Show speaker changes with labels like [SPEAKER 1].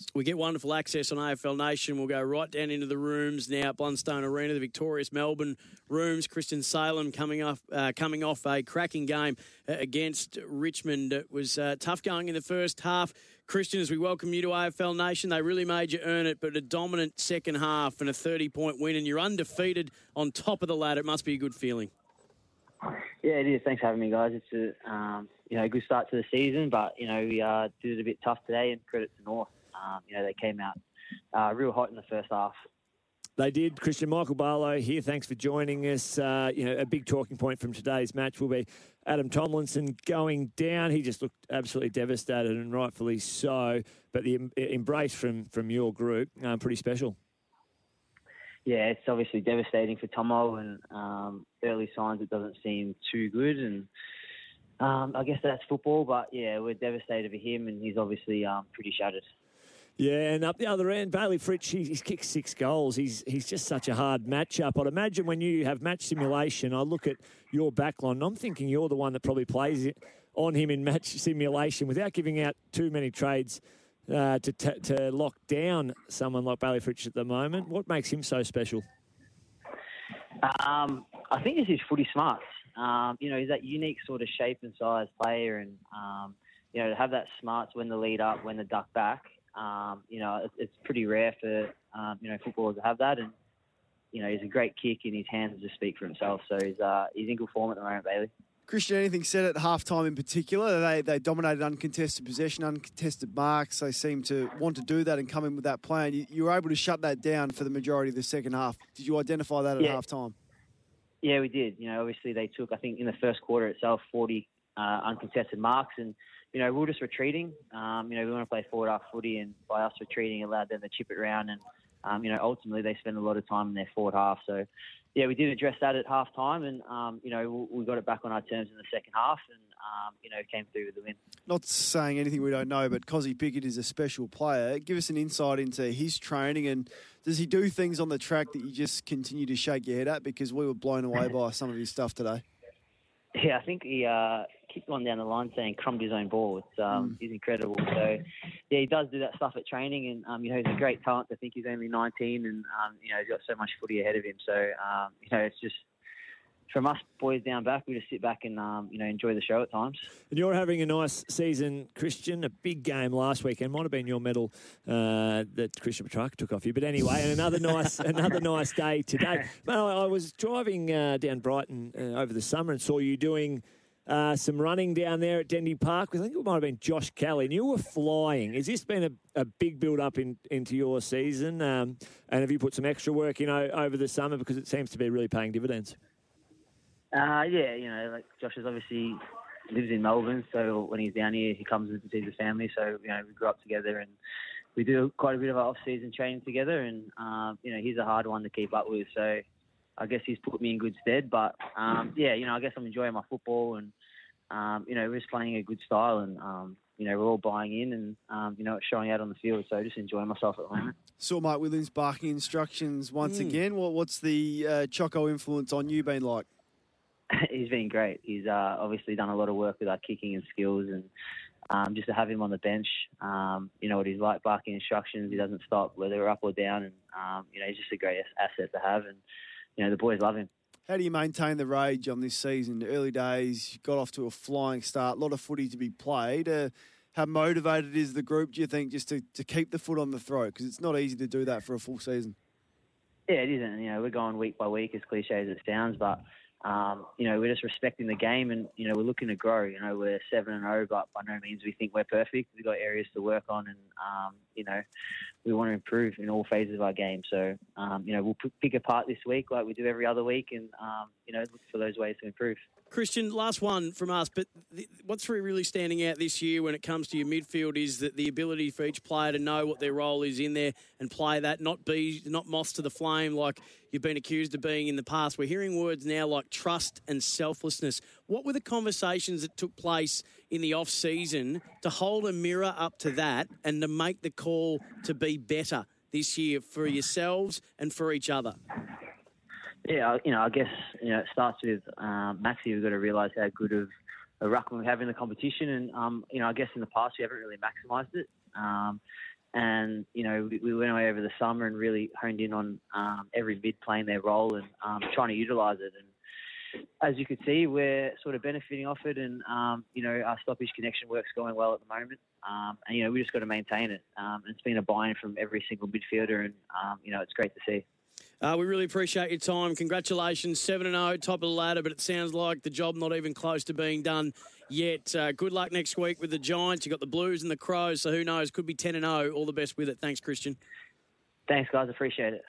[SPEAKER 1] We get wonderful access on AFL Nation. We'll go right down into the rooms now at Blundstone Arena, the victorious Melbourne rooms. Christian Salem coming off a cracking game against Richmond. It was tough going in the first half. Christian, as we welcome you to AFL Nation, they really made you earn it, but a dominant second half and a 30-point win, and you're undefeated on top of the ladder. It must be a good feeling.
[SPEAKER 2] Yeah, it is. Thanks for having me, guys. It's a good start to the season, but we did it a bit tough today, and credit to North. They came out real hot in the first half.
[SPEAKER 3] They did. Christian, Michael Barlow here. Thanks for joining us. A big talking point from today's match will be Adam Tomlinson going down. He just looked absolutely devastated, and rightfully so. But the embrace from your group, pretty special.
[SPEAKER 2] Yeah, it's obviously devastating for Tomo, and early signs it doesn't seem too good. And I guess that's football, but yeah, we're devastated for him, and he's obviously pretty shattered.
[SPEAKER 3] Yeah, and up the other end, Bailey Fritsch, he's kicked 6 goals. He's just such a hard matchup. I'd imagine when you have match simulation, I look at your backline, and I'm thinking you're the one that probably plays it on him in match simulation without giving out too many trades to lock down someone like Bailey Fritsch at the moment. What makes him so special?
[SPEAKER 2] I think it's his footy smarts. He's that unique sort of shape and size player, and to have that smarts when the lead up, when the duck back. It's pretty rare for footballers to have that, and he's a great kick, and his hands just speak for himself. So he's in good form at the moment, Bailey.
[SPEAKER 4] Christian, anything said at halftime in particular? They dominated uncontested possession, uncontested marks. They seem to want to do that and come in with that plan. You were able to shut that down for the majority of the second half. Did you identify that at halftime? Yeah,
[SPEAKER 2] we did. Obviously they took, I think, in the first quarter itself, 40 uncontested marks, and we were just retreating. We want to play forward half footy, and by us retreating, allowed them to chip it around. And, ultimately they spend a lot of time in their forward half. So, yeah, we did address that at half time, and, we got it back on our terms in the second half, and, came through with the win.
[SPEAKER 4] Not saying anything we don't know, but Cozzy Pickett is a special player. Give us an insight into his training, and does he do things on the track that you just continue to shake your head at? Because we were blown away by some of his stuff today.
[SPEAKER 2] Yeah, I think he kicked one down the line saying crumbed his own ball. He's incredible. So, yeah, he does do that stuff at training, and, he's a great talent. I think he's only 19, and, he's got so much footy ahead of him. So, it's just, from us boys down back, we just sit back and, enjoy the show at times.
[SPEAKER 3] And you're having a nice season, Christian. A big game last weekend. Might have been your medal that Christian Petrarca took off you. But anyway, and another nice day today. But I was driving down Brighton over the summer and saw you doing some running down there at Dendy Park. I think it might have been Josh Kelly, and you were flying. Has this been a big build-up into your season? And have you put some extra work in over the summer, because it seems to be really paying dividends?
[SPEAKER 2] Like Josh is obviously lives in Melbourne, so when he's down here, he comes and sees the family. So, we grew up together, and we do quite a bit of our off-season training together, and, he's a hard one to keep up with. So I guess he's put me in good stead. But, I guess I'm enjoying my football, and, we're just playing a good style, and, we're all buying in, and, it's showing out on the field. So just enjoying myself at the moment.
[SPEAKER 4] Saw Mike Williams barking instructions once again. What's the Choco influence on you been like?
[SPEAKER 2] He's been great. He's obviously done a lot of work with our kicking and skills, and just to have him on the bench, what he's like, barking instructions. He doesn't stop whether we're up or down, and he's just a great asset to have, and the boys love him.
[SPEAKER 4] How do you maintain the rage on this season? The early days, you got off to a flying start, a lot of footy to be played. How motivated is the group, do you think, just to keep the foot on the throat? Because it's not easy to do that for a full season.
[SPEAKER 2] Yeah, it isn't. We're going week by week, as cliche as it sounds, but we're just respecting the game, and, we're looking to grow. We're 7-0, but by no means we think we're perfect. We've got areas to work on, and, we want to improve in all phases of our game. So, we'll pick apart this week like we do every other week, and, look for those ways to improve.
[SPEAKER 1] Christian, last one from us, but what's really standing out this year when it comes to your midfield is that the ability for each player to know what their role is in there and play that, not moss to the flame like you've been accused of being in the past. We're hearing words now like trust and selflessness. What were the conversations that took place in the off-season to hold a mirror up to that and to make the call to be better this year for yourselves and for each other?
[SPEAKER 2] Yeah, I guess, it starts with Maxi. We've got to realise how good of a ruckman we have in the competition. And, I guess in the past we haven't really maximised it. And, we went away over the summer and really honed in on every mid playing their role and trying to utilise it. And as you can see, we're sort of benefiting off it, and, our stoppage connection work's going well at the moment. And, we just got to maintain it. It's been a buy-in from every single midfielder, and, it's great to see.
[SPEAKER 1] We really appreciate your time. Congratulations, 7-0, top of the ladder, but it sounds like the job not even close to being done yet. Good luck next week with the Giants. You've got the Blues and the Crows, so who knows? Could be 10-0. All the best with it. Thanks, Christian.
[SPEAKER 2] Thanks, guys. Appreciate it.